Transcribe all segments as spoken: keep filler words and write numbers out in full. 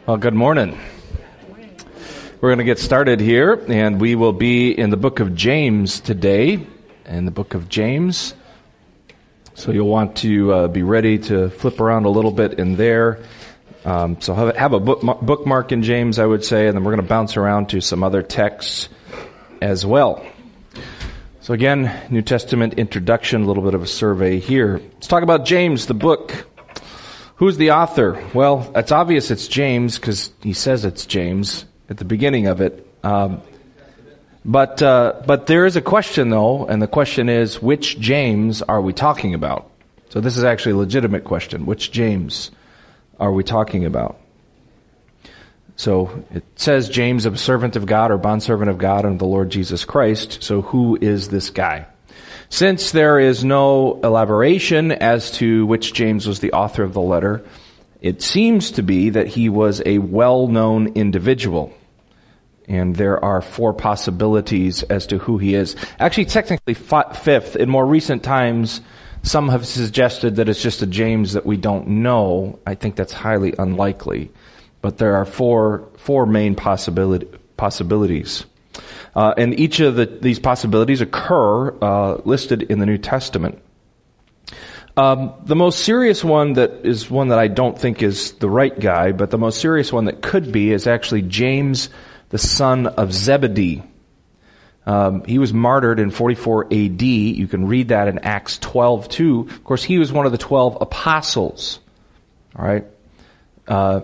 Well, good morning. We're going to get started here, and we will be in the book of James today, in the book of James. So you'll want to uh, be ready to flip around a little bit in there. Um, so have, have a book, bookmark in James, I would say, and then we're going to bounce around to some other texts as well. So again, New Testament introduction, a little bit of a survey here. Let's talk about James, the book. Who's the author? Well, it's obvious it's James because he says it's James at the beginning of it. Um, but uh, but there is a question, though, and the question is, which James are we talking about? So this is actually a legitimate question. Which James are we talking about? So it says James, a servant of God or bondservant of God and of the Lord Jesus Christ. So who is this guy? Since there is no elaboration as to which James was the author of the letter, it seems to be that he was a well-known individual. And there are four possibilities as to who he is. Actually, technically fifth. In more recent times, some have suggested that it's just a James that we don't know. I think that's highly unlikely. But there are four four main possibility, possibilities. Uh, and each of the, these possibilities occur uh, listed in the New Testament. Um, the most serious one that is one that I don't think is the right guy, but the most serious one that could be is actually James, the son of Zebedee. Um, he was martyred in forty-four A D. You can read that in Acts twelve two. Of course, he was one of the twelve apostles. All right. Uh,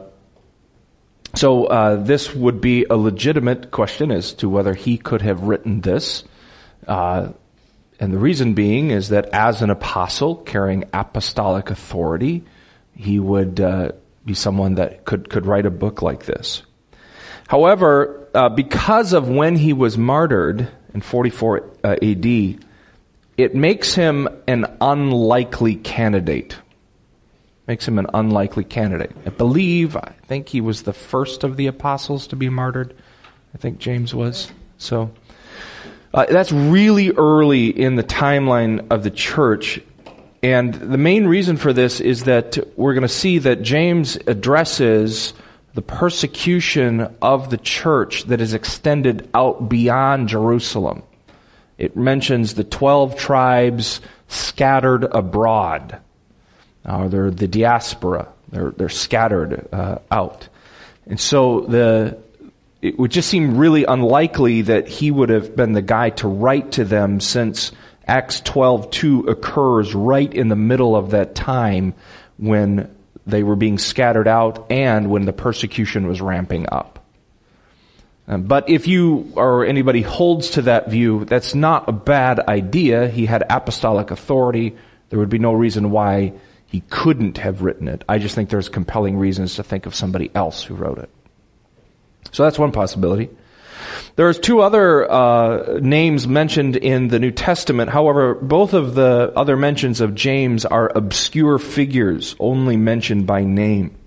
So uh, this would be a legitimate question as to whether he could have written this. Uh, and the reason being is that as an apostle carrying apostolic authority, he would uh, be someone that could, could write a book like this. However, uh, because of when he was martyred in forty-four uh, A D, it makes him an unlikely candidate. Makes him an unlikely candidate. I believe, I think he was the first of the apostles to be martyred. I think James was. So, uh, that's really early in the timeline of the church. And the main reason for this is that we're going to see that James addresses the persecution of the church that is extended out beyond Jerusalem. It mentions the twelve tribes scattered abroad. Or they're the diaspora. They're they're scattered uh, out, and so the it would just seem really unlikely that he would have been the guy to write to them, since Acts twelve two occurs right in the middle of that time when they were being scattered out and when the persecution was ramping up. Um, but if you or anybody holds to that view, that's not a bad idea. He had apostolic authority. There would be no reason why he couldn't have written it. I just think there's compelling reasons to think of somebody else who wrote it. So that's one possibility. There's two other uh, names mentioned in the New Testament. However, both of the other mentions of James are obscure figures, only mentioned by name.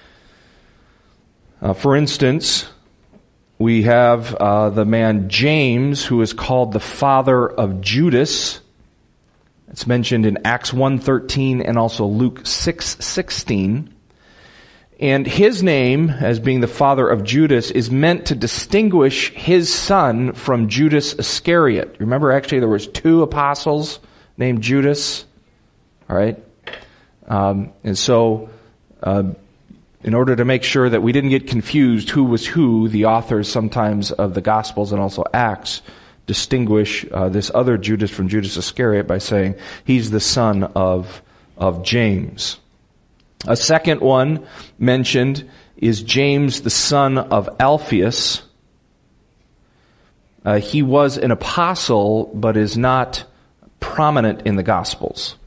Uh, for instance, we have uh, the man James, who is called the father of Judas. It's mentioned in Acts one thirteen and also Luke six sixteen. And his name, as being the father of Judas, is meant to distinguish his son from Judas Iscariot. Remember, actually, there was two apostles named Judas. All right? Um, and so, uh, in order to make sure that we didn't get confused who was who, the authors sometimes of the Gospels and also Acts distinguish uh, this other Judas from Judas Iscariot by saying he's the son of of James. A second one mentioned is James, the son of Alphaeus. Uh, he was an apostle, but is not prominent in the Gospels.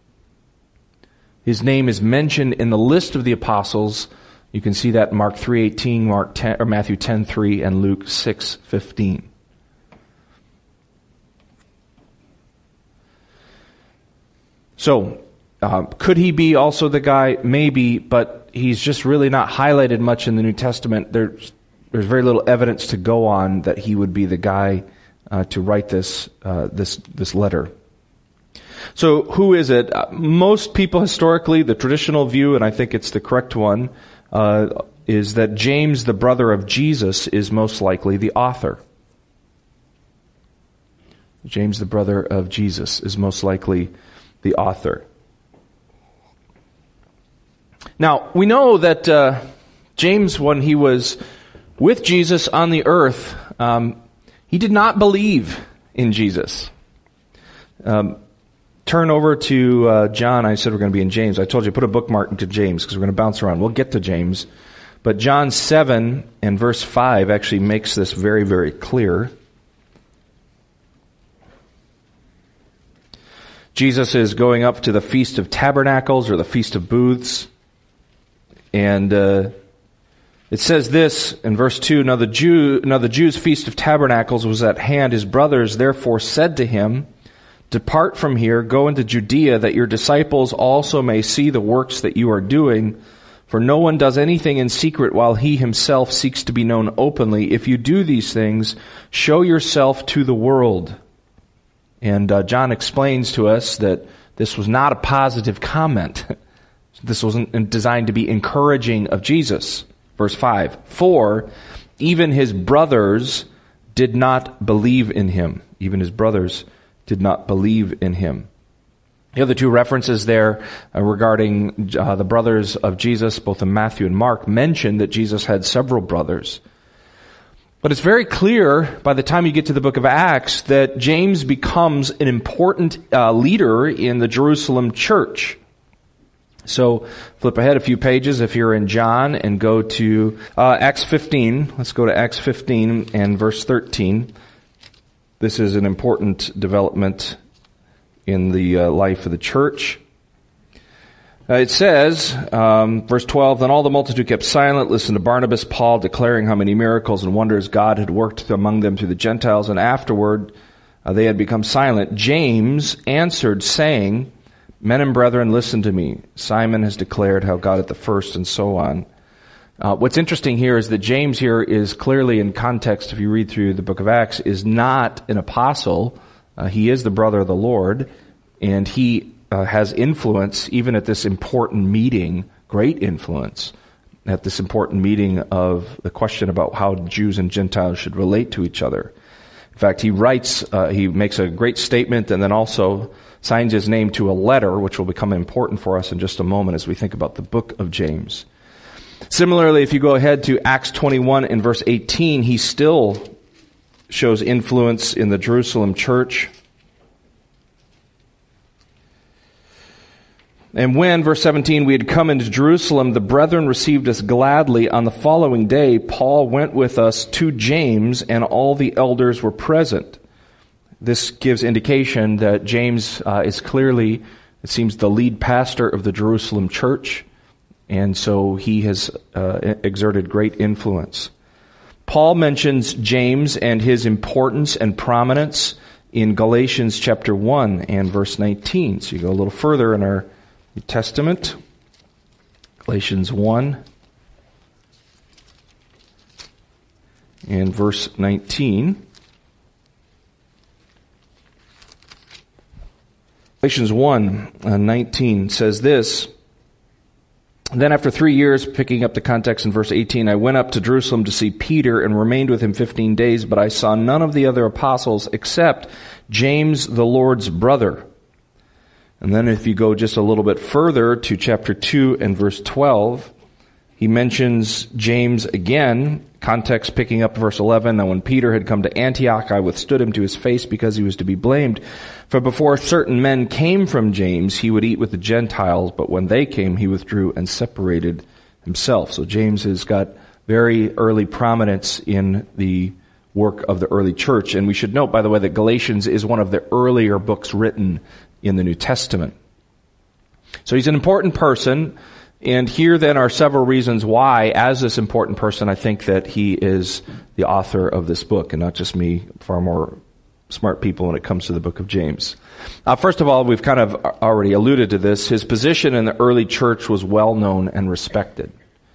His name is mentioned in the list of the apostles. You can see that in Mark three eighteen, Mark ten, or Matthew ten three, and Luke six fifteen. So, uh, could he be also the guy? Maybe, but he's just really not highlighted much in the New Testament. There's there's very little evidence to go on that he would be the guy uh, to write this uh, this this letter. So who is it? Uh, most people historically, the traditional view, and I think it's the correct one, uh, is that James, the brother of Jesus, is most likely the author. James, the brother of Jesus, is most likely the author. Now, we know that uh, James, when he was with Jesus on the earth, um, he did not believe in Jesus. Um, turn over to uh, John. I said we're going to be in James. I told you, put a bookmark into James because we're going to bounce around. We'll get to James. But John seven and verse five actually makes this very, very clear. Jesus is going up to the Feast of Tabernacles or the Feast of Booths. And uh, it says this in verse two, Now the Jew, now the Jews' Feast of Tabernacles was at hand. His brothers therefore said to him, Depart from here, go into Judea, that your disciples also may see the works that you are doing. For no one does anything in secret while he himself seeks to be known openly. If you do these things, show yourself to the world. And uh, John explains to us that this was not a positive comment. This wasn't designed to be encouraging of Jesus. Verse five, For even his brothers did not believe in him. Even his brothers did not believe in him. The other two references there uh, regarding uh, the brothers of Jesus, both in Matthew and Mark, mention that Jesus had several brothers. But it's very clear by the time you get to the book of Acts that James becomes an important uh, leader in the Jerusalem church. So flip ahead a few pages if you're in John and go to uh, Acts fifteen. Let's go to Acts fifteen and verse thirteen. This is an important development in the uh, life of the church. Uh, it says, um, verse twelve, Then all the multitude kept silent, listened to Barnabas, Paul, declaring how many miracles and wonders God had worked among them through the Gentiles, and afterward uh, they had become silent. James answered, saying, Men and brethren, listen to me. Simon has declared how God at the first, and so on. Uh, what's interesting here is that James here is clearly in context, if you read through the book of Acts, is not an apostle. Uh, he is the brother of the Lord, and he Uh, has influence even at this important meeting, great influence at this important meeting of the question about how Jews and Gentiles should relate to each other. In fact, he writes, uh, he makes a great statement and then also signs his name to a letter, which will become important for us in just a moment as we think about the book of James. Similarly, if you go ahead to Acts twenty-one and verse eighteen, he still shows influence in the Jerusalem church. And when, verse seventeen, we had come into Jerusalem, the brethren received us gladly. On the following day, Paul went with us to James, and all the elders were present. This gives indication that James uh, is clearly, it seems, the lead pastor of the Jerusalem church, and so he has uh, exerted great influence. Paul mentions James and his importance and prominence in Galatians chapter one and verse nineteen. So you go a little further in our New Testament, Galatians one and verse nineteen. Galatians one nineteen says this, Then after three years, picking up the context in verse eighteen, I went up to Jerusalem to see Peter and remained with him fifteen days, but I saw none of the other apostles except James, the Lord's brother. And then if you go just a little bit further to chapter two and verse twelve, he mentions James again, context picking up verse eleven. Now when Peter had come to Antioch, I withstood him to his face because he was to be blamed. For before certain men came from James, he would eat with the Gentiles, but when they came, he withdrew and separated himself. So James has got very early prominence in the work of the early church. And we should note, by the way, that Galatians is one of the earlier books written in the New Testament. So he's an important person, and here then are several reasons why, as this important person, I think that he is the author of this book, and not just me, far more smart people when it comes to the book of James. Uh, first of all, we've kind of already alluded to this. His position in the early church was well known and respected.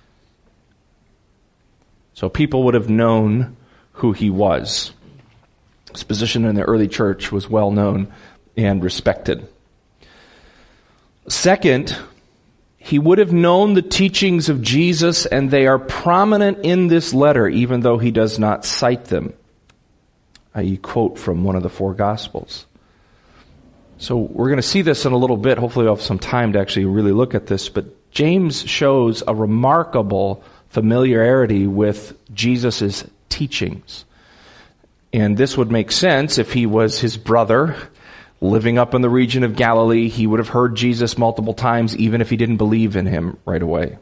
So people would have known who he was. His position in the early church was well known and respected. Second, He would have known the teachings of Jesus, and they are prominent in this letter, even though he does not cite them. I quote from one of the four Gospels. So we're going to see this in a little bit. Hopefully we'll have some time to actually really look at this. But James shows a remarkable familiarity with Jesus' teachings. And this would make sense if he was his brother, living up in the region of Galilee. He would have heard Jesus multiple times, even if he didn't believe in him right away.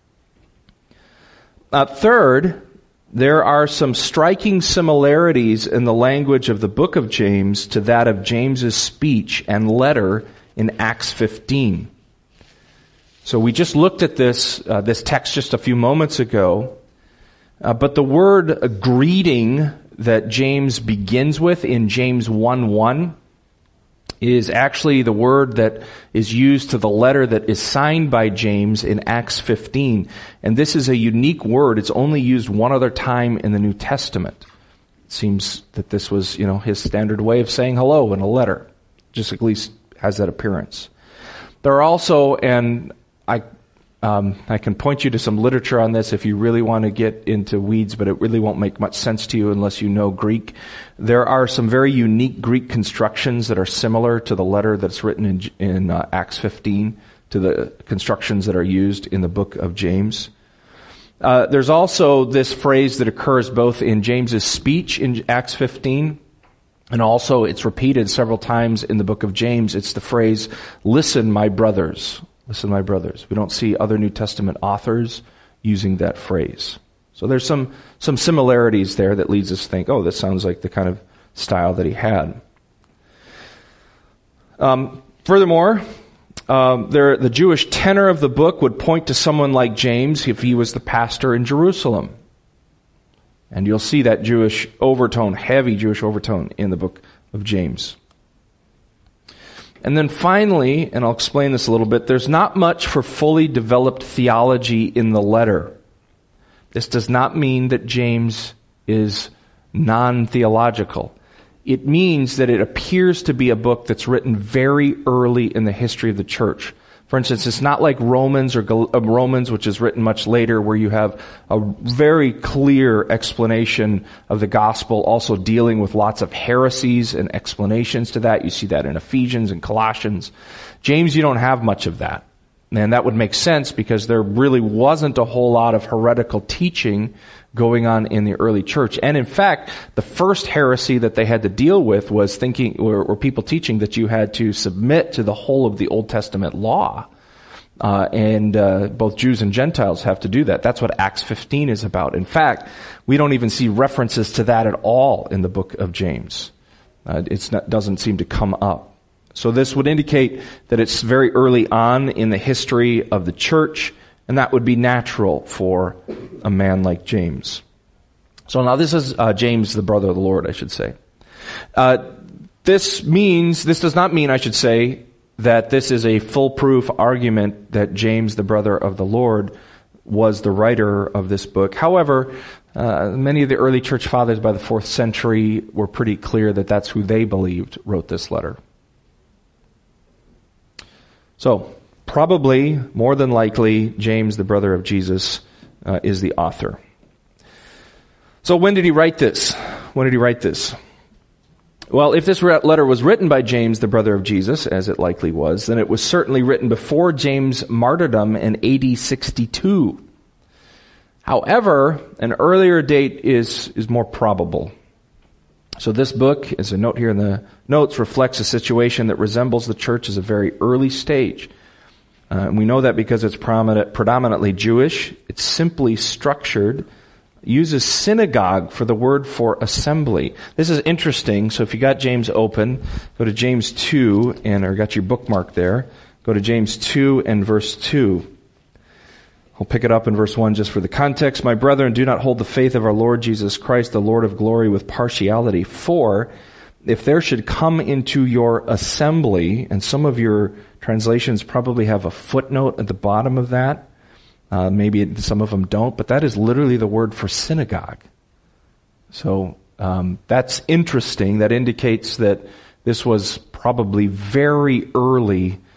Uh, third, there are some striking similarities in the language of the book of James to that of James's speech and letter in Acts fifteen. So we just looked at this uh, this text just a few moments ago, uh, but the word uh, greeting that James begins with in James one one is actually the word that is used to the letter that is signed by James in Acts fifteen. And this is a unique word. It's only used one other time in the New Testament. It seems that this was, you know, his standard way of saying hello in a letter. Just at least has that appearance. There are also, and I Um, I can point you to some literature on this if you really want to get into weeds, but it really won't make much sense to you unless you know Greek. There are some very unique Greek constructions that are similar to the letter that's written in, in uh, Acts fifteen, to the constructions that are used in the book of James. Uh, there's also this phrase that occurs both in James's speech in Acts fifteen, and also it's repeated several times in the book of James. It's the phrase, "Listen, my brothers." Listen, my brothers. We don't see other New Testament authors using that phrase. So there's some, some similarities there that leads us to think, oh, this sounds like the kind of style that he had. Um, furthermore, um, there, the Jewish tenor of the book would point to someone like James if he was the pastor in Jerusalem. And you'll see that Jewish overtone, heavy Jewish overtone in the book of James. And then finally, and I'll explain this a little bit, there's not much for fully developed theology in the letter. This does not mean that James is non-theological. It means that it appears to be a book that's written very early in the history of the church. For instance, it's not like Romans or Gal- uh, Romans, which is written much later, where you have a very clear explanation of the gospel, also dealing with lots of heresies and explanations to that. You see that in Ephesians and Colossians. James, you don't have much of that. And that would make sense because there really wasn't a whole lot of heretical teaching going on in the early church. And in fact, the first heresy that they had to deal with was thinking, or, or people teaching that you had to submit to the whole of the Old Testament law. Uh, and uh, both Jews and Gentiles have to do that. That's what Acts fifteen is about. In fact, we don't even see references to that at all in the book of James. Uh, it doesn't seem to come up. So this would indicate that it's very early on in the history of the church, and that would be natural for a man like James. So now this is uh, James, the brother of the Lord, I should say. Uh, this means, this does not mean, I should say, that this is a foolproof argument that James, the brother of the Lord, was the writer of this book. However, uh, many of the early church fathers by the fourth century were pretty clear that that's who they believed wrote this letter. So, probably, more than likely, James, the brother of Jesus, uh, is the author. So when did he write this? When did he write this? Well, if this letter was written by James, the brother of Jesus, as it likely was, then it was certainly written before James' martyrdom in A D sixty-two. However, an earlier date is, is more probable. So this book, as a note here in the notes, reflects a situation that resembles the church as a very early stage. Uh, and we know that because it's prominent, predominantly Jewish. It's simply structured, uses synagogue for the word for assembly. This is interesting. So if you got James open, go to James two, and or got your bookmark there, go to James two and verse two. I'll pick it up in verse one just for the context. My brethren, do not hold the faith of our Lord Jesus Christ, the Lord of glory, with partiality. For if there should come into your assembly, and some of your translations probably have a footnote at the bottom of that. Uh, maybe some of them don't, but that is literally the word for synagogue. So um, that's interesting. That indicates that this was probably very early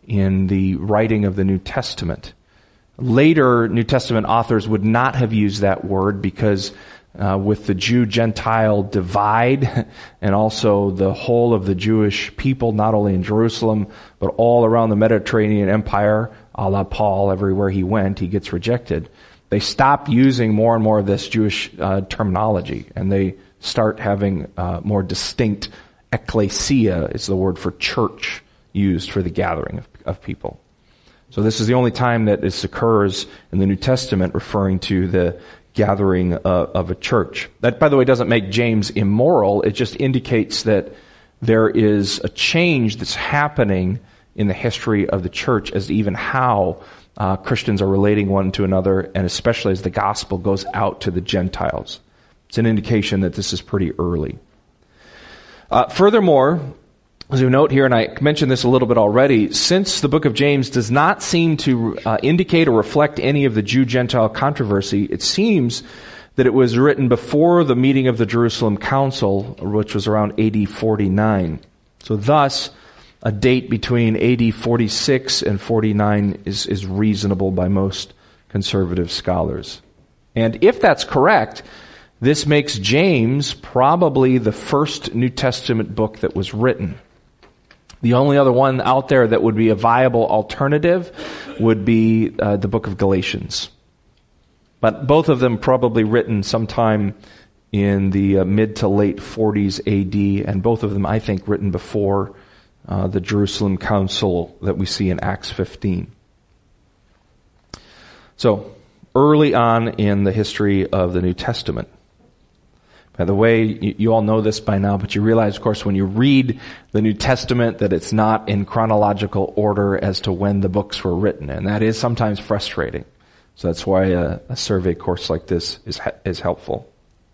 in the writing of the New Testament. Later New Testament authors would not have used that word because uh, with the Jew-Gentile divide and also the whole of the Jewish people, not only in Jerusalem, but all around the Mediterranean Empire, a la Paul, everywhere he went, he gets rejected. They stop using more and more of this Jewish uh, terminology, and they start having uh, more distinct ecclesia, is the word for church, used for the gathering of, of people. So this is the only time that this occurs in the New Testament, referring to the gathering uh, of a church. That, by the way, doesn't make James immoral. It just indicates that there is a change that's happening in the history of the church as to even how uh, Christians are relating one to another, and especially as the gospel goes out to the Gentiles. It's an indication that this is pretty early. Uh, furthermore, as you note here, and I mentioned this a little bit already, since the book of James does not seem to uh, indicate or reflect any of the Jew-Gentile controversy, it seems that it was written before the meeting of the Jerusalem Council, which was around A D forty-nine. So thus, a date between A D forty-six and forty-nine is, is reasonable by most conservative scholars. And if that's correct, this makes James probably the first New Testament book that was written. The only other one out there that would be a viable alternative would be uh, the book of Galatians. But both of them probably written sometime in the uh, mid to late forties A D, and both of them, I think, written before uh, the Jerusalem Council that we see in Acts fifteen. So, early on in the history of the New Testament. By the way, you, you all know this by now, but you realize, of course, when you read the New Testament that it's not in chronological order as to when the books were written, and that is sometimes frustrating. So that's why a, a survey course like this is is helpful.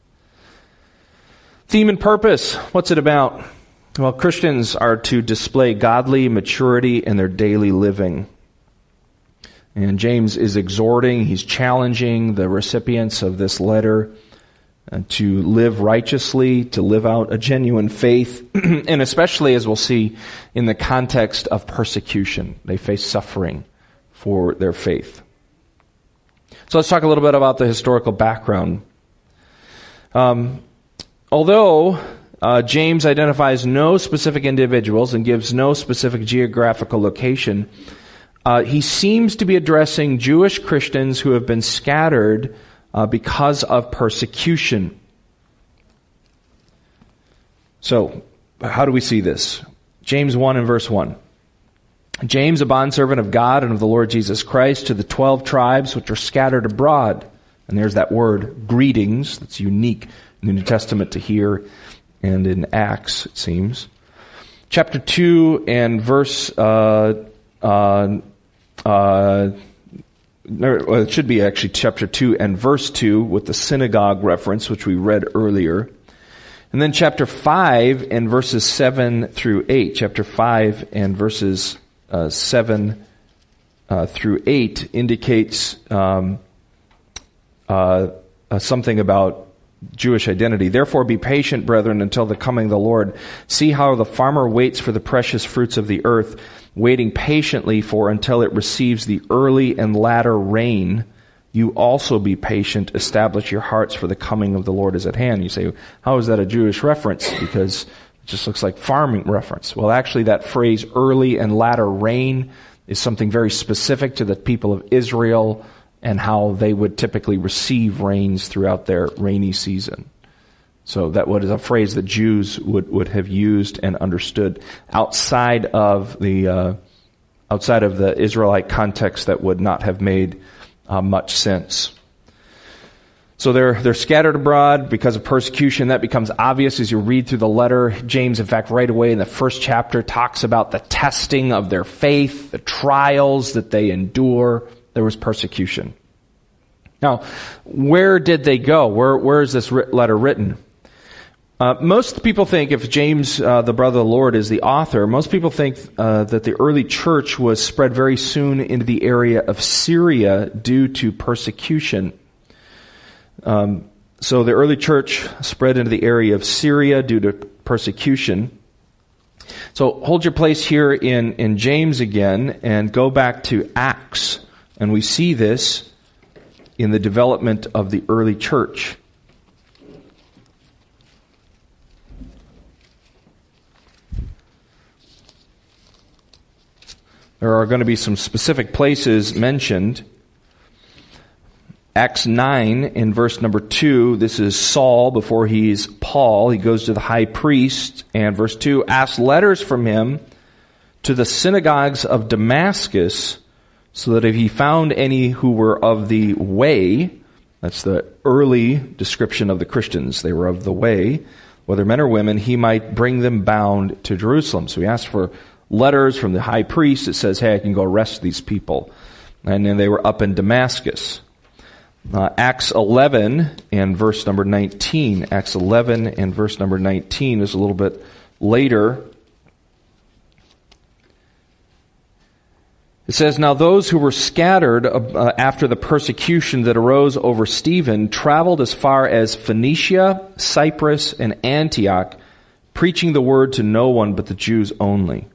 Theme and purpose. What's it about? Well, Christians are to display godly maturity in their daily living. And James is exhorting, he's challenging the recipients of this letter uh, to live righteously, to live out a genuine faith, and especially, as we'll see, in the context of persecution. They face suffering for their faith. So let's talk a little bit about the historical background. Um, although uh, James identifies no specific individuals and gives no specific geographical location, uh, he seems to be addressing Jewish Christians who have been scattered uh, because of persecution. So, how do we see this? James one and verse one. James, a bondservant of God and of the Lord Jesus Christ, to the twelve tribes which are scattered abroad. And there's that word, greetings, that's unique in the New Testament to hear, and in Acts, it seems. Chapter two and verse, uh, uh, uh, well, it should be actually chapter two and verse two with the synagogue reference, which we read earlier. And then chapter five and verses seven through eight. Chapter five and verses Uh, seven uh, through eight indicates um, uh, uh, something about Jewish identity. Therefore be patient, brethren, until the coming of the Lord. See how the farmer waits for the precious fruits of the earth, waiting patiently for until it receives the early and latter rain. You also be patient, establish your hearts, for the coming of the Lord is at hand. You say, how is that a Jewish reference? Because it just looks like farming reference. Well, actually that phrase, early and latter rain, is something very specific to the people of Israel and how they would typically receive rains throughout their rainy season. So that was a phrase that Jews would, would have used and understood outside of the, uh, outside of the Israelite context that would not have made uh, much sense. So they're, they're scattered abroad because of persecution. That becomes obvious as you read through the letter. James, in fact, right away in the first chapter talks about the testing of their faith, the trials that they endure. There was persecution. Now, where did they go? Where, where is this letter written? Uh, most people think, if James, uh, the brother of the Lord, is the author, most people think uh, that the early church was spread very soon into the area of Syria due to persecution. Um, so the early church spread into the area of Syria due to persecution. So hold your place here in, in James again and go back to Acts. And we see this in the development of the early church. There are going to be some specific places mentioned. Acts nine in verse number two, this is Saul before he's Paul. He goes to the high priest, and verse two, asked letters from him to the synagogues of Damascus, so that if he found any who were of the way, that's the early description of the Christians, they were of the way, whether men or women, he might bring them bound to Jerusalem. So he asked for letters from the high priest. It says, hey, I can go arrest these people. And then they were up in Damascus. Uh, Acts eleven and verse number nineteen. Acts eleven and verse number nineteen is a little bit later. It says, now those who were scattered uh, after the persecution that arose over Stephen traveled as far as Phoenicia, Cyprus, and Antioch, preaching the word to no one but the Jews only.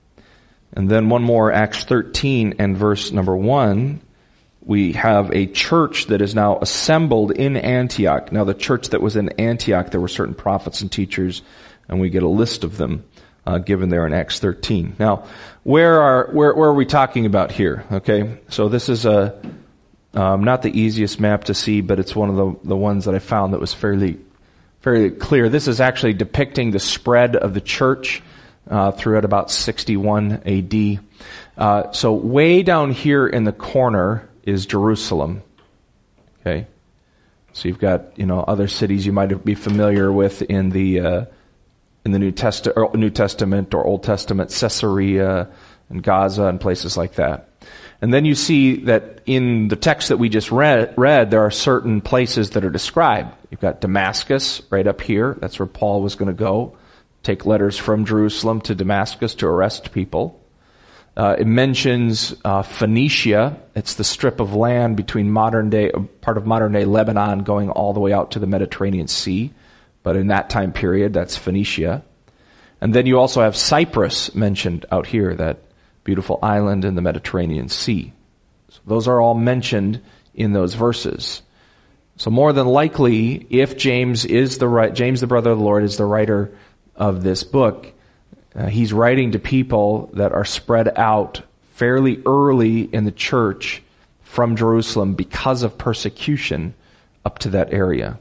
And then one more, Acts thirteen and verse number one. We have a church that is now assembled in Antioch. Now the church that was in Antioch, there were certain prophets and teachers, and we get a list of them uh, given there in Acts thirteen. Now, where are where, where are we talking about here? Okay, so this is a um, not the easiest map to see, but it's one of the the ones that I found that was fairly fairly clear. This is actually depicting the spread of the church uh, through at about sixty-one A D. Uh, so way down here in the corner is Jerusalem. Okay, so you've got you know other cities you might be familiar with in the uh, in the New Test or New Testament or Old Testament, Caesarea and Gaza and places like that. And then you see that in the text that we just read, read, there are certain places that are described. You've got Damascus right up here. That's where Paul was going to go, take letters from Jerusalem to Damascus to arrest people. Uh, it mentions uh, Phoenicia. It's the strip of land between modern day, part of modern day Lebanon, going all the way out to the Mediterranean Sea. But in that time period, that's Phoenicia. And then you also have Cyprus mentioned out here, that beautiful island in the Mediterranean Sea. So those are all mentioned in those verses. So more than likely, if James is the right, James the brother of the Lord is the writer of this book, Uh, he's writing to people that are spread out fairly early in the church from Jerusalem because of persecution up to that area.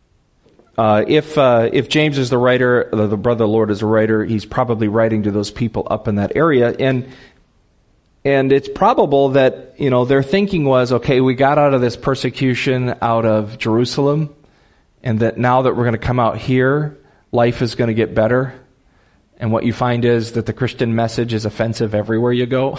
Uh, if uh, if James is the writer, the, the brother of the Lord is a writer, he's probably writing to those people up in that area, and and it's probable that you know their thinking was, okay, we got out of this persecution out of Jerusalem, and that now that we're going to come out here, life is going to get better. And what you find is that the Christian message is offensive everywhere you go.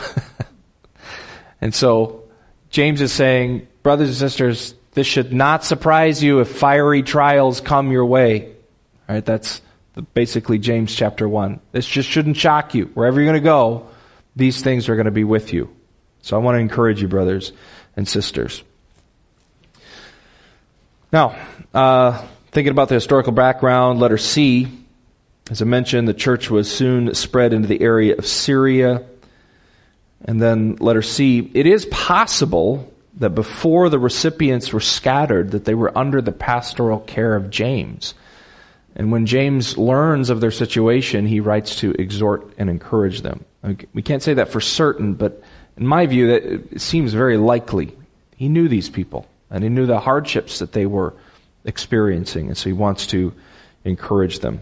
And so James is saying, brothers and sisters, this should not surprise you if fiery trials come your way. All right, that's basically James chapter one. This just shouldn't shock you. Wherever you're going to go, these things are going to be with you. So I want to encourage you, brothers and sisters. Now, uh, thinking about the historical background, letter C. As I mentioned, the church was soon spread into the area of Syria. And then letter C, it is possible that before the recipients were scattered, that they were under the pastoral care of James. And when James learns of their situation, he writes to exhort and encourage them. We can't say that for certain, but in my view, that it seems very likely. He knew these people, and he knew the hardships that they were experiencing, and so he wants to encourage them.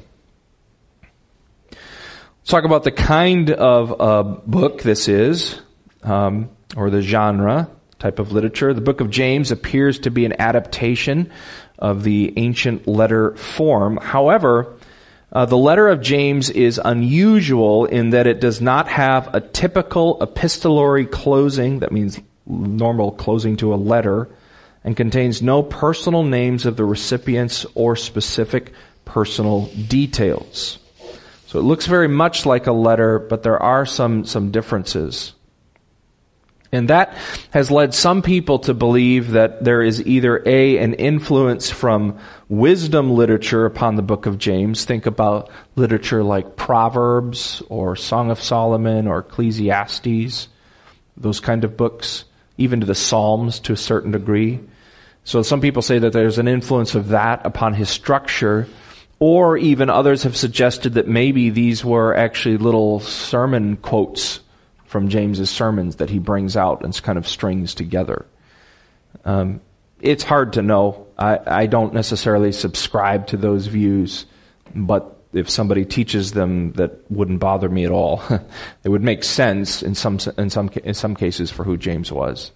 Let's talk about the kind of uh, book this is, um, or the genre, type of literature. The book of James appears to be an adaptation of the ancient letter form. However, uh, the letter of James is unusual in that it does not have a typical epistolary closing, that means normal closing to a letter, and contains no personal names of the recipients or specific personal details. So it looks very much like a letter, but there are some, some differences. And that has led some people to believe that there is either A, an influence from wisdom literature upon the book of James. Think about literature like Proverbs or Song of Solomon or Ecclesiastes, those kind of books, even to the Psalms to a certain degree. So some people say that there's an influence of that upon his structure, or even others have suggested that maybe these were actually little sermon quotes from James's sermons that he brings out and kind of strings together. Um, it's hard to know. I, I don't necessarily subscribe to those views, but if somebody teaches them, that wouldn't bother me at all. It would make sense in some in some in some cases for who James was.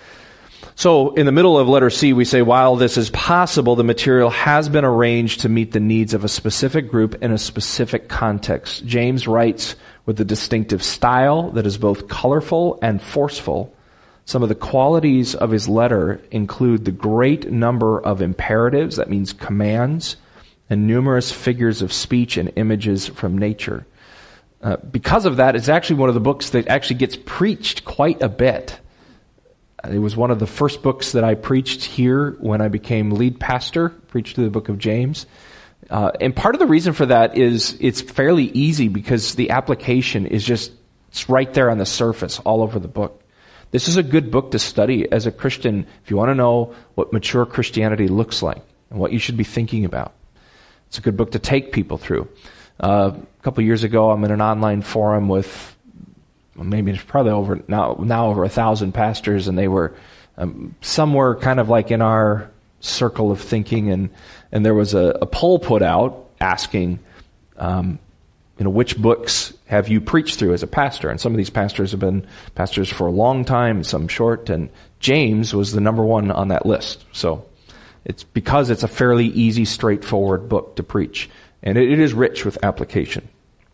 So in the middle of letter C, we say, while this is possible, the material has been arranged to meet the needs of a specific group in a specific context. James writes with a distinctive style that is both colorful and forceful. Some of the qualities of his letter include the great number of imperatives, that means commands, and numerous figures of speech and images from nature. Uh, because of that, it's actually one of the books that actually gets preached quite a bit. It was one of the first books that I preached here when I became lead pastor, preached through the book of James. Uh, and part of the reason for that is it's fairly easy because the application is just, it's right there on the surface all over the book. This is a good book to study as a Christian if you want to know what mature Christianity looks like and what you should be thinking about. It's a good book to take people through. Uh, a couple of years ago, I'm in an online forum with maybe it's probably over now, now over a thousand pastors, and they were um, somewhere kind of like in our circle of thinking, and and there was a, a poll put out asking, um, you know, which books have you preached through as a pastor? And some of these pastors have been pastors for a long time, some short, and James was the number one on that list. So it's because it's a fairly easy, straightforward book to preach, and it, it is rich with application.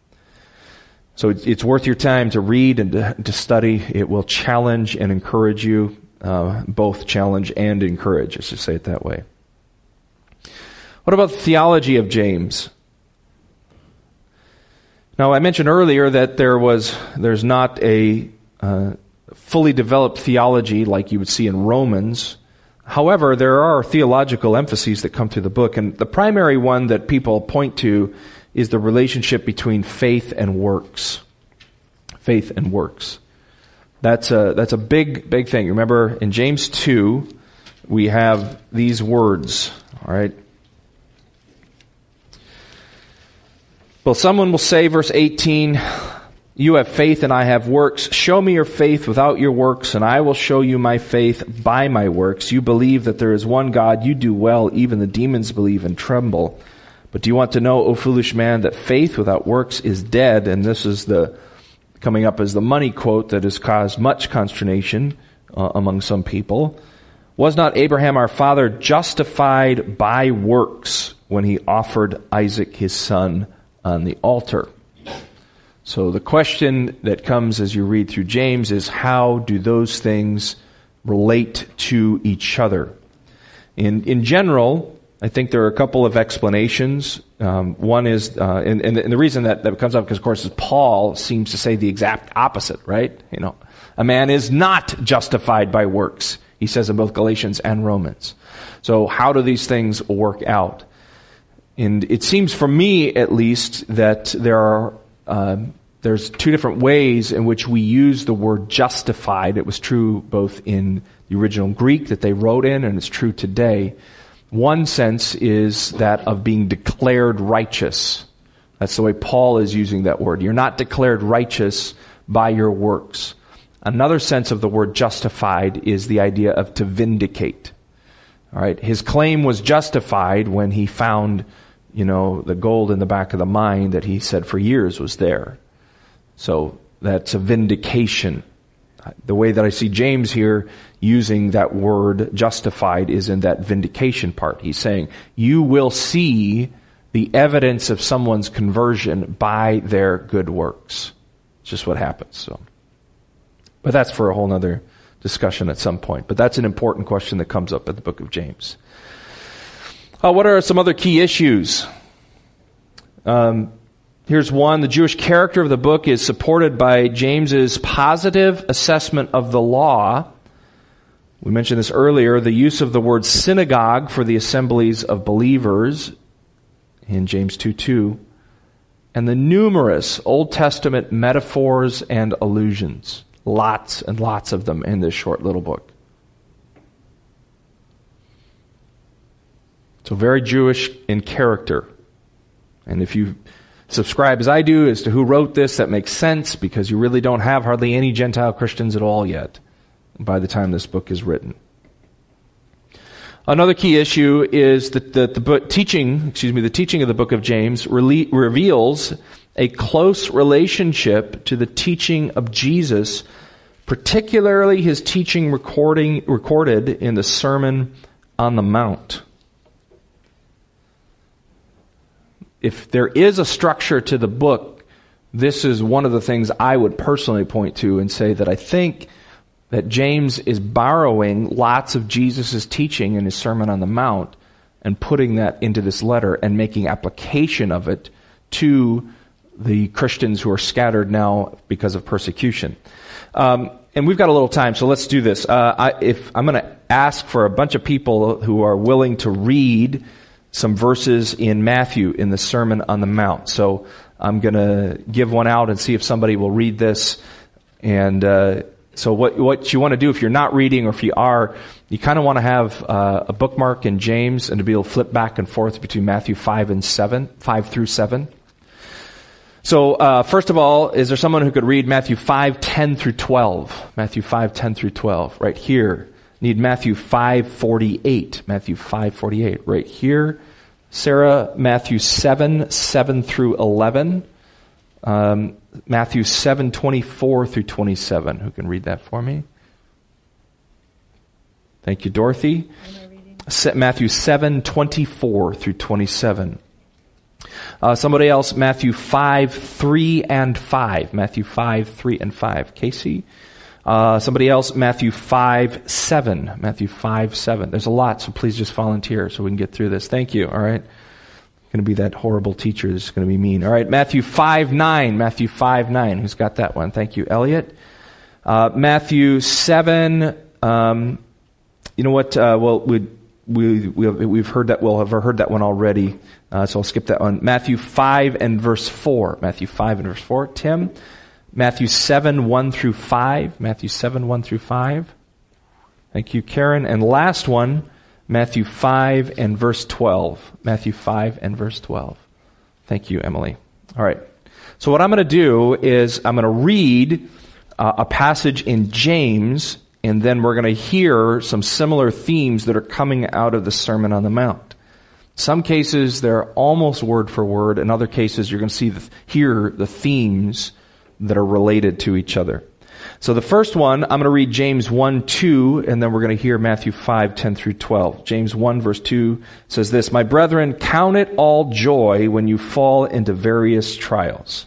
So it's, it's worth your time to read and to, to study. It will challenge and encourage you, uh, both challenge and encourage, let's just say it that way. What about the theology of James? Now, I mentioned earlier that there was, there's not a uh, fully developed theology like you would see in Romans. However, there are theological emphases that come through the book, and the primary one that people point to is the relationship between faith and works. Faith and works. That's a, that's a big, big thing. Remember, in James two, we have these words, all right? Well, someone will say, verse eighteen, you have faith and I have works. Show me your faith without your works, and I will show you my faith by my works. You believe that there is one God. You do well. Even the demons believe and tremble. But do you want to know, O foolish man, that faith without works is dead? And this is the coming up as the money quote that has caused much consternation uh, among some people. Was not Abraham our father justified by works when he offered Isaac his son on the altar? So the question that comes as you read through James is, how do those things relate to each other? In in general, I think there are a couple of explanations. Um, one is, uh, and, and, and the reason that, that comes up, because of course, is Paul seems to say the exact opposite, right? You know, a man is not justified by works, he says in both Galatians and Romans. So how do these things work out? And it seems, for me at least, that there are uh, there's two different ways in which we use the word justified. It was true both in the original Greek that they wrote in, and it's true today. One sense is that of being declared righteous. That's the way Paul is using that word. You're not declared righteous by your works. Another sense of the word justified is the idea of to vindicate. All right, his claim was justified when he found, you know, the gold in the back of the mine that he said for years was there. So that's a vindication. The way that I see James here using that word justified is in that vindication part. He's saying, you will see the evidence of someone's conversion by their good works. It's just what happens. So, but that's for a whole other discussion at some point. But that's an important question that comes up in the book of James. Uh, what are some other key issues? Um, Here's one. The Jewish character of the book is supported by James's positive assessment of the law. We mentioned this earlier, the use of the word synagogue for the assemblies of believers in James two two, and the numerous Old Testament metaphors and allusions. Lots and lots of them in this short little book. So very Jewish in character. And if you subscribe as I do as to who wrote this, that makes sense because you really don't have hardly any Gentile Christians at all yet by the time this book is written. Another key issue is that the, the book, teaching, excuse me, the teaching of the book of James rele- reveals a close relationship to the teaching of Jesus, particularly his teaching recording recorded in the Sermon on the Mount. If there is a structure to the book, this is one of the things I would personally point to and say that I think that James is borrowing lots of Jesus' teaching in his Sermon on the Mount and putting that into this letter and making application of it to the Christians who are scattered now because of persecution. Um, and we've got a little time, so let's do this. Uh, I, if I'm going to ask for a bunch of people who are willing to read some verses in Matthew in the Sermon on the Mount. So I'm going to give one out and see if somebody will read this. And uh, so what what you want to do if you're not reading or if you are, you kind of want to have uh, a bookmark in James and to be able to flip back and forth between Matthew five and seven, five through seven. So uh, first of all, is there someone who could read Matthew five, ten through twelve? Matthew five, ten through twelve, right here. Need Matthew five forty-eight. Matthew five forty-eight, right here. Sarah, Matthew seven, seven through eleven. Um, Matthew seven twenty-four through twenty-seven. Who can read that for me? Thank you, Dorothy. Matthew seven twenty-four through twenty-seven. Uh, somebody else, Matthew five, three and five. Matthew five, three and five. Casey? Uh, somebody else, Matthew five, seven. Matthew five, seven. There's a lot, so please just volunteer so we can get through this. Thank you, all right? Going to be that horrible teacher that's going to be mean. All right, Matthew five, nine. Matthew five, nine. Who's got that one? Thank you, Elliot. Uh, Matthew seven, um, you know what, uh, well, we, we, we have, we've heard that, we'll have heard that one already, uh, so I'll skip that one. Matthew five and verse four. Matthew five and verse four. Tim? Matthew seven, one through five. Matthew seven, one through five. Thank you, Karen. And last one, Matthew five and verse twelve. Matthew five and verse twelve. Thank you, Emily. All right. So what I'm going to do is I'm going to read uh, a passage in James, and then we're going to hear some similar themes that are coming out of the Sermon on the Mount. Some cases, they're almost word for word. In other cases, you're going to see the, hear the themes that are related to each other. So the first one, I'm going to read James one, two, and then we're going to hear Matthew five, ten through twelve. James one, verse two says this, "My brethren, count it all joy when you fall into various trials."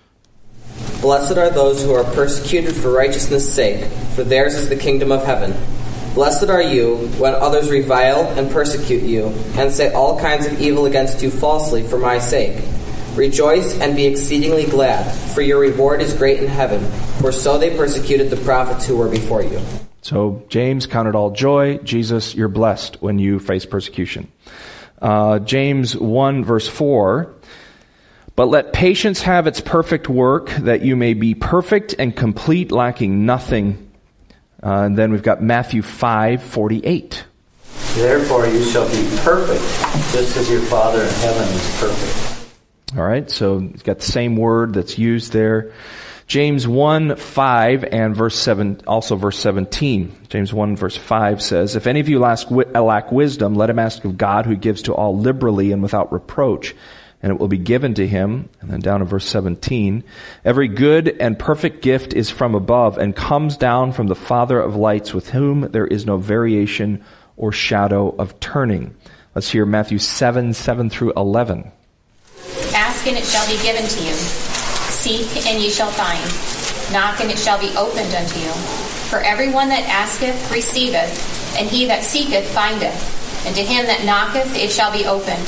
Blessed are those who are persecuted for righteousness' sake, for theirs is the kingdom of heaven. Blessed are you when others revile and persecute you, and say all kinds of evil against you falsely for my sake. Rejoice and be exceedingly glad, for your reward is great in heaven, for so they persecuted the prophets who were before you. So, James, count it all joy. Jesus, you're blessed when you face persecution. Uh, James one, verse four, "But let patience have its perfect work, that you may be perfect and complete, lacking nothing." Uh, and then we've got Matthew five, forty-eight. "Therefore you shall be perfect, just as your Father in heaven is perfect." All right, so it's got the same word that's used there. James one, five and verse seven, also verse seventeen. James one, verse five says, "If any of you lack wisdom, let him ask of God, who gives to all liberally and without reproach, and it will be given to him." And then down to verse seventeen, "Every good and perfect gift is from above and comes down from the Father of lights, with whom there is no variation or shadow of turning." Let's hear Matthew seven, seven through eleven. "Ask and it shall be given to you. Seek and ye shall find. Knock and it shall be opened unto you. For everyone that asketh receiveth, and he that seeketh findeth. And to him that knocketh it shall be opened.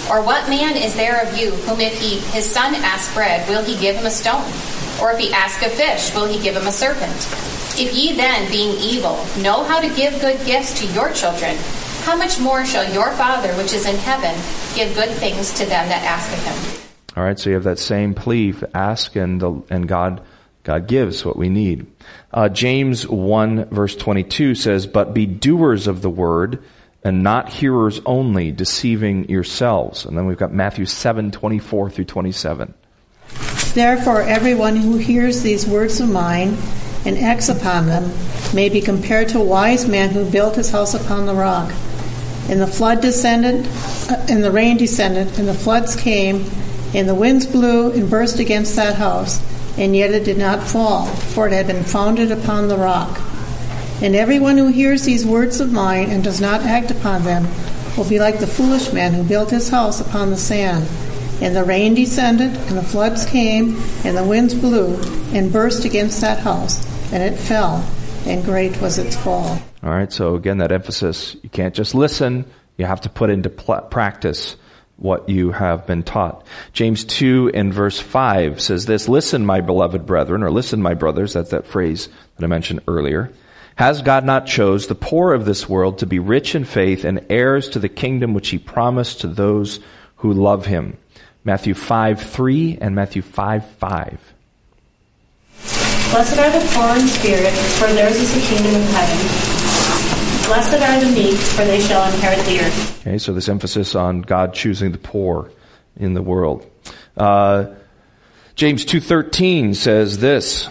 Or what man is there of you whom if he his son asks bread, will he give him a stone? Or if he asks a fish, will he give him a serpent? If ye then, being evil, know how to give good gifts to your children, how much more shall your Father which is in heaven give good things to them that ask of him? All right, so you have that same plea, ask and the, and God God gives what we need. Uh, James one verse twenty-two says, but be doers of the word and not hearers only, deceiving yourselves. And then we've got Matthew seven twenty-four through twenty-seven. Therefore everyone who hears these words of mine and acts upon them may be compared to a wise man who built his house upon the rock. And the flood descended, uh, and the rain descended, and the floods came, and the winds blew and burst against that house, and yet it did not fall, for it had been founded upon the rock. And everyone who hears these words of mine and does not act upon them will be like the foolish man who built his house upon the sand. And the rain descended, and the floods came, and the winds blew and burst against that house, and it fell, and great was its fall. All right, so again, that emphasis, you can't just listen, you have to put into pl- practice what you have been taught. James two and verse five says this, listen, my beloved brethren, or listen, my brothers, that's that phrase that I mentioned earlier. Has God not chose the poor of this world to be rich in faith and heirs to the kingdom which he promised to those who love him? Matthew five three and Matthew five five. Blessed are the poor in spirit, for theirs is the kingdom of heaven. Blessed are the meek, for they shall inherit the earth. Okay, so this emphasis on God choosing the poor in the world. Uh, James two thirteen says this,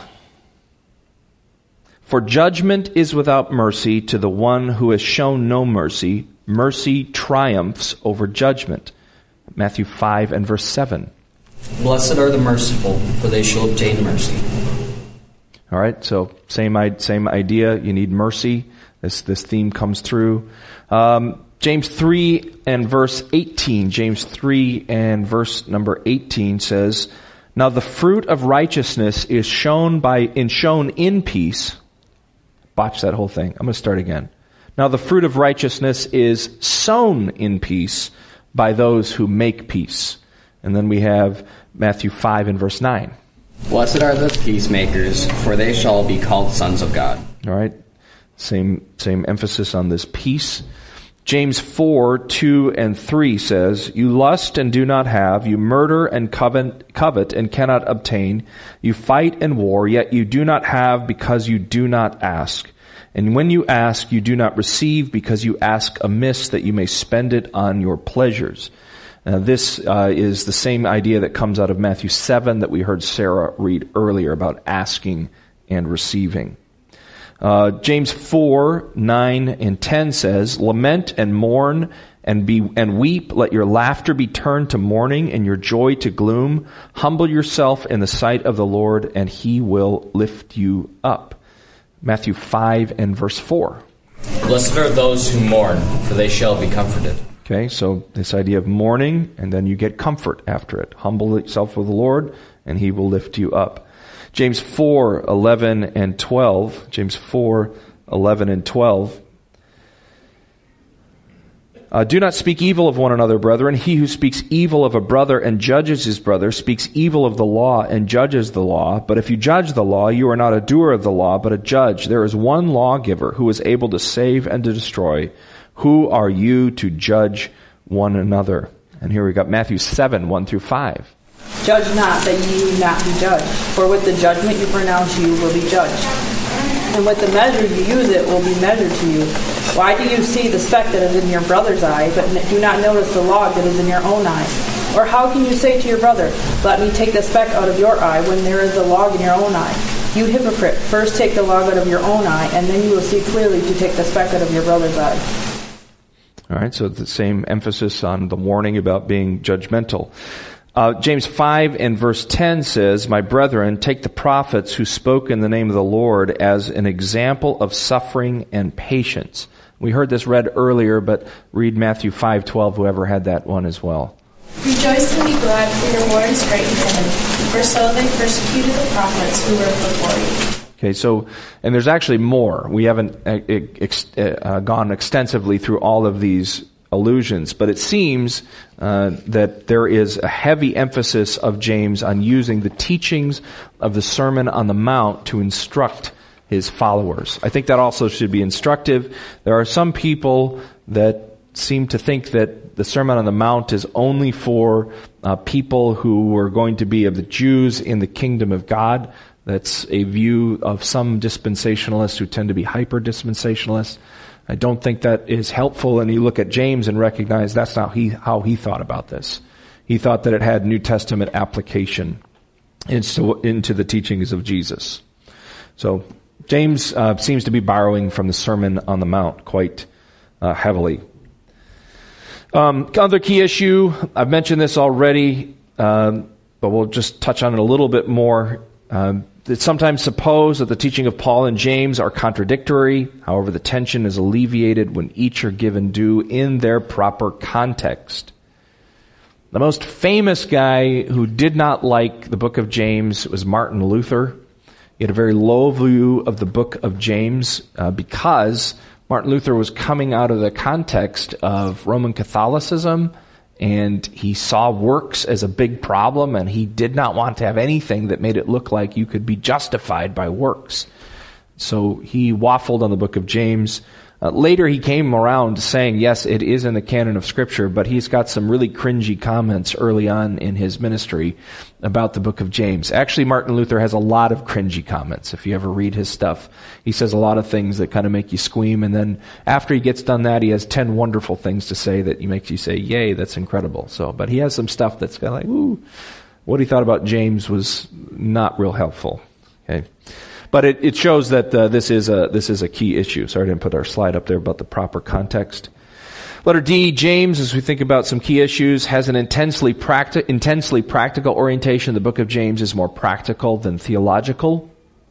for judgment is without mercy to the one who has shown no mercy. Mercy triumphs over judgment. Matthew five and verse seven. Blessed are the merciful, for they shall obtain mercy. All right, so same same idea. You need mercy. This this theme comes through. Um, James three and verse eighteen. James three and verse number eighteen says, now the fruit of righteousness is shown by in shown in peace. Botch that whole thing. I'm going to start again. Now the fruit of righteousness is sown in peace by those who make peace. And then we have Matthew five and verse nine. Blessed are the peacemakers, for they shall be called sons of God. All right. Same same emphasis on this peace. James four, two and three says, you lust and do not have, you murder and covet, covet and cannot obtain, you fight and war, yet you do not have because you do not ask. And when you ask, you do not receive because you ask amiss that you may spend it on your pleasures. Now this uh, is the same idea that comes out of Matthew seven that we heard Sarah read earlier about asking and receiving. Uh, James four, nine and ten says, lament and mourn and be and weep. Let your laughter be turned to mourning and your joy to gloom. Humble yourself in the sight of the Lord, and he will lift you up. Matthew five and verse four. Blessed are those who mourn, for they shall be comforted. Okay, so this idea of mourning, and then you get comfort after it. Humble yourself with the Lord, and he will lift you up. James four, eleven and twelve. James four, eleven and twelve. Uh, do not speak evil of one another, brethren. He who speaks evil of a brother and judges his brother speaks evil of the law and judges the law. But if you judge the law, you are not a doer of the law, but a judge. There is one lawgiver who is able to save and to destroy. Who are you to judge one another? And here we got Matthew seven, one through five. Judge not, that ye not be judged. For with the judgment you pronounce, you will be judged. And with the measure you use, it will be measured to you. Why do you see the speck that is in your brother's eye, but do not notice the log that is in your own eye? Or how can you say to your brother, let me take the speck out of your eye, when there is a log in your own eye? You hypocrite, first take the log out of your own eye, and then you will see clearly to take the speck out of your brother's eye. All right, so the same emphasis on the warning about being judgmental. Uh, James five and verse ten says, my brethren, take the prophets who spoke in the name of the Lord as an example of suffering and patience. We heard this read earlier, but read Matthew five twelve, whoever had that one as well. Rejoice and be glad, for your reward is great in heaven, for so they persecuted the prophets who were before you. Okay, so, and there's actually more. We haven't uh, ex, uh, gone extensively through all of these allusions. But it seems uh, that there is a heavy emphasis of James on using the teachings of the Sermon on the Mount to instruct his followers. I think that also should be instructive. There are some people that seem to think that the Sermon on the Mount is only for uh, people who are going to be of the Jews in the kingdom of God. That's a view of some dispensationalists who tend to be hyper-dispensationalists. I don't think that is helpful, and you look at James and recognize that's not he, how he thought about this. He thought that it had New Testament application into, into the teachings of Jesus. So James uh, seems to be borrowing from the Sermon on the Mount quite uh, heavily. Um, other key issue, I've mentioned this already, um, but we'll just touch on it a little bit more. Um, it's sometimes supposed that the teaching of Paul and James are contradictory. However, the tension is alleviated when each are given due in their proper context. The most famous guy who did not like the book of James was Martin Luther. He had a very low view of the book of James uh, because Martin Luther was coming out of the context of Roman Catholicism, and he saw works as a big problem, and he did not want to have anything that made it look like you could be justified by works. So he waffled on the book of James. Uh, later he came around saying, yes, it is in the canon of Scripture, but he's got some really cringy comments early on in his ministry about the book of James. Actually, Martin Luther has a lot of cringy comments. If you ever read his stuff, he says a lot of things that kind of make you squeam, and then after he gets done that, he has ten wonderful things to say that makes you say, yay, that's incredible. So, but he has some stuff that's kind of like, ooh, what he thought about James was not real helpful. Okay. But it, it shows that uh, this is a this is a key issue. Sorry I didn't put our slide up there about the proper context. Letter D, James, as we think about some key issues, has an intensely practi- intensely practical orientation. The book of James is more practical than theological.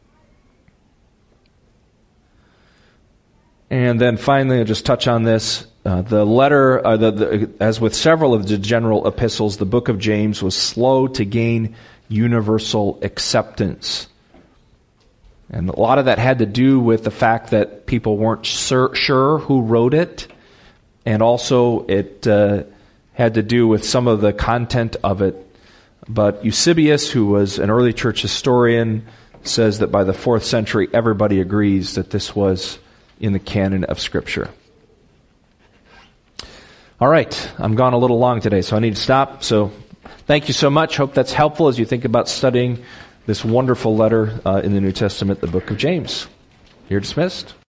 And then finally, I'll just touch on this. Uh, the letter, uh, the, the, as with several of the general epistles, the book of James was slow to gain universal acceptance. And a lot of that had to do with the fact that people weren't sur- sure who wrote it. And also it uh, had to do with some of the content of it. But Eusebius, who was an early church historian, says that by the fourth century, everybody agrees that this was in the canon of Scripture. All right, I'm gone a little long today, so I need to stop. So thank you so much. Hope that's helpful as you think about studying this wonderful letter uh, in the New Testament, the book of James. You're dismissed.